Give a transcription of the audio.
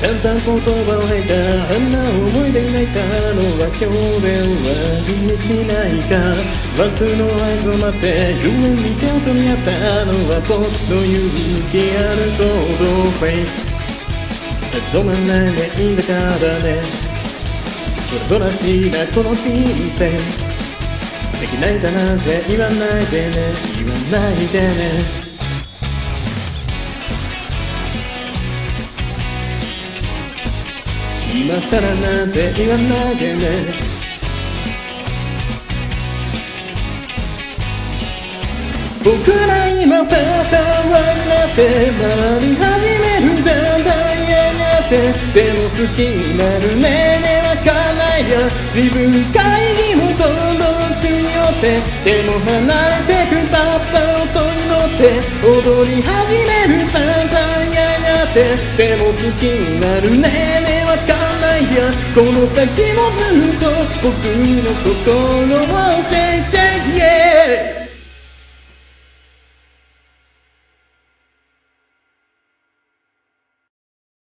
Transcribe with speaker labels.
Speaker 1: だん言葉を吐いたあんな思いで泣いたのは今日で終わりにしないか。ワンツーの合図を待って遊園に手を取り合ったのは僕の勇気ある行動。フェイス立ち止まんないでいいんだからね。それとらしいなこの人生できないだなんて言わないでね、言わないでね。今さらなんて言わないでね。僕ら今ささわになって回り始める、だんだん嫌になって、でも好きになるねねわかんないや。自分会議もどんどん中に寄って、でも離れてくパッパ音に乗って踊り始める、だんだん嫌になって、でも好きになるねねわかんないや。この先もずっと僕の心をシェイクシェイク